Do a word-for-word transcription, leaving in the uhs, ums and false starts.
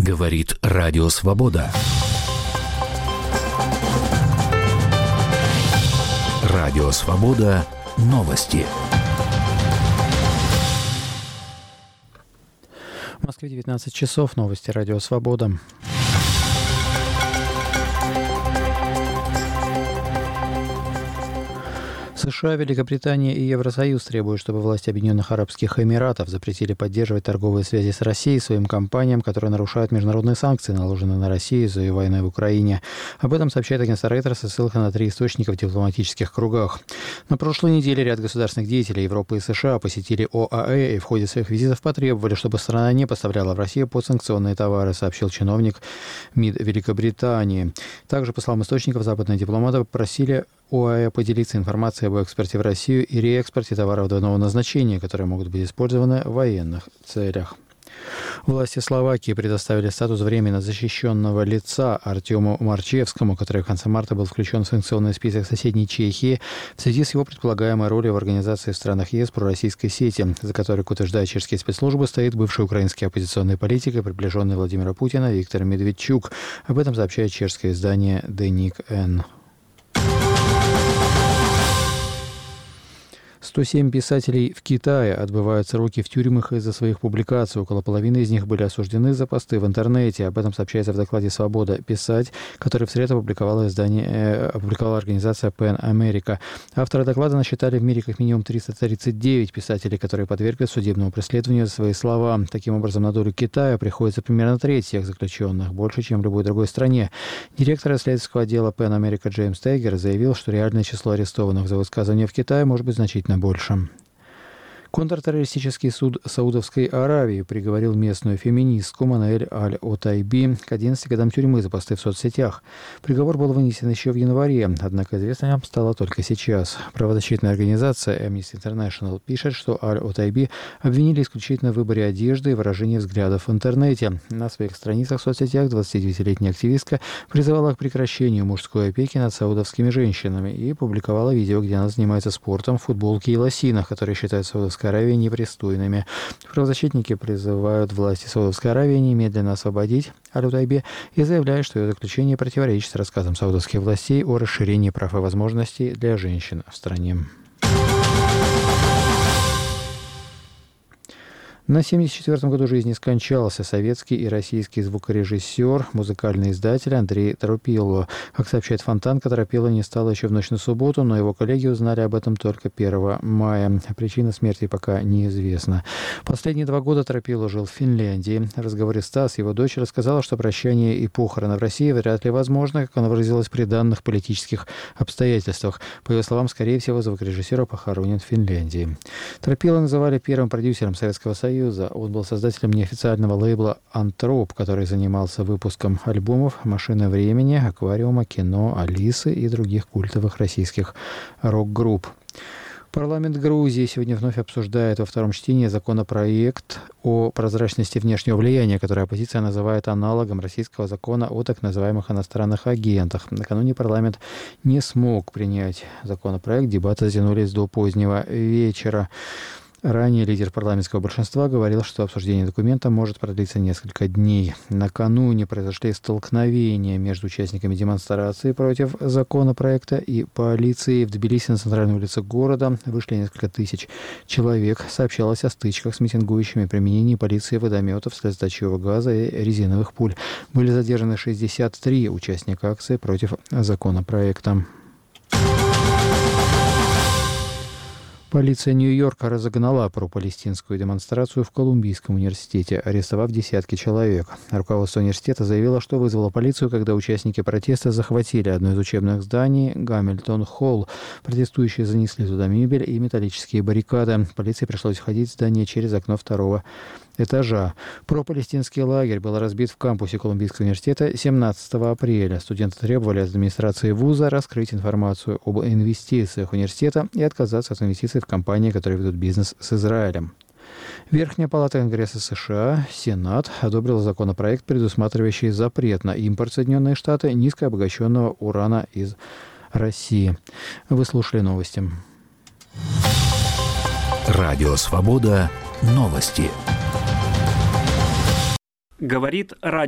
Говорит Радио Свобода. Радио Свобода. Новости. В Москве девятнадцать часов. Новости Радио Свобода. США, Великобритания и Евросоюз требуют, чтобы власти Объединенных Арабских Эмиратов запретили поддерживать торговые связи с Россией своим компаниям, которые нарушают международные санкции, наложенные на Россию из-за ее войны в Украине. Об этом сообщает агентство Reuters со ссылкой на три источника в дипломатических кругах. На прошлой неделе ряд государственных деятелей Европы и США посетили ОАЭ и в ходе своих визитов потребовали, чтобы страна не поставляла в Россию подсанкционные товары, сообщил чиновник МИД Великобритании. Также, по словам источников, западные дипломаты попросили ОАЭ поделиться информацией об экспорте в Россию и реэкспорте товаров двойного назначения, которые могут быть использованы в военных целях. Власти Словакии предоставили статус временно защищенного лица Артему Марчевскому, который в конце марта был включен в санкционный список соседней Чехии в связи с его предполагаемой ролью в организации в странах ЕС пророссийской сети, за которой, как утверждают чешские спецслужбы, стоит бывший украинский оппозиционный политик и приближенный Владимира Путина Виктор Медведчук. Об этом сообщает чешское издание «Деник Н». сто семь писателей в Китае отбывают сроки в тюрьмах из-за своих публикаций. Около половины из них были осуждены за посты в интернете. Об этом сообщается в докладе «Свобода писать», который в среду опубликовала, издание, э, опубликовала организация Пен Америка. Авторы доклада насчитали в мире как минимум триста тридцать девять писателей, которые подверглись судебному преследованию за свои слова. Таким образом, на долю Китая приходится примерно треть всех заключенных, больше, чем в любой другой стране. Директор исследовательского отдела Пен Америка Джеймс Тейгер заявил, что реальное число арестованных за высказывания в Китае может быть значительно больше. Контртеррористический суд Саудовской Аравии приговорил местную феминистку Манель Аль-Отайби к одиннадцати годам тюрьмы за посты в соцсетях. Приговор был вынесен еще в январе, однако известно о нем стало только сейчас. Правозащитная организация Amnesty International пишет, что Аль-Отайби обвинили исключительно в выборе одежды и выражении взглядов в интернете. На своих страницах в соцсетях двадцатидевятилетняя активистка призывала к прекращению мужской опеки над саудовскими женщинами и публиковала видео, где она занимается спортом в футболке и лосинах, которые считают Саудовской Аравии непристойными. Правозащитники призывают власти Саудовской Аравии немедленно освободить Аль-Отайби и заявляют, что ее заключение противоречит рассказам саудовских властей о расширении прав и возможностей для женщин в стране. На семьдесят четвёртом году жизни скончался советский и российский звукорежиссер, музыкальный издатель Андрей Торопило. Как сообщает Фонтанка, Торопило не стало еще в ночь на субботу, но его коллеги узнали об этом только первого мая. Причина смерти пока неизвестна. Последние два года Торопило жил в Финляндии. В разговоре с ТАСС его дочь рассказала, что прощание и похороны в России вряд ли возможно, как она выразилась, при данных политических обстоятельствах. По ее словам, скорее всего, звукорежиссера похоронен в Финляндии. Торопило называли первым продюсером Советского Союза. Он был создателем неофициального лейбла «Антроп», который занимался выпуском альбомов «Машина времени», «Аквариума», «Кино», «Алисы» и других культовых российских рок-групп. Парламент Грузии сегодня вновь обсуждает во втором чтении законопроект о прозрачности внешнего влияния, который оппозиция называет аналогом российского закона о так называемых иностранных агентах. Накануне парламент не смог принять законопроект, дебаты затянулись до позднего вечера. Ранее лидер парламентского большинства говорил, что обсуждение документа может продлиться несколько дней. Накануне произошли столкновения между участниками демонстрации против законопроекта и полицией. В Тбилиси на центральной улице города вышли несколько тысяч человек. Сообщалось о стычках с митингующими, применении полиции водометов, слезоточивого газа и резиновых пуль. Были задержаны шестьдесят три участника акции против законопроекта. Полиция Нью-Йорка разогнала пропалестинскую демонстрацию в Колумбийском университете, арестовав десятки человек. Руководство университета заявило, что вызвало полицию, когда участники протеста захватили одно из учебных зданий, Гамильтон-Холл. Протестующие занесли туда мебель и металлические баррикады. Полиции пришлось входить в здание через окно второго этажа. Пропалестинский лагерь был разбит в кампусе Колумбийского университета семнадцатого апреля. Студенты требовали от администрации вуза раскрыть информацию об инвестициях университета и отказаться от инвестиций в компании, которые ведут бизнес с Израилем. Верхняя палата Конгресса США, Сенат, одобрил законопроект, предусматривающий запрет на импорт в Соединенные Штаты низкообогащенного урана из России. Вы слушали новости. Радио Свобода. Новости. Говорит радио.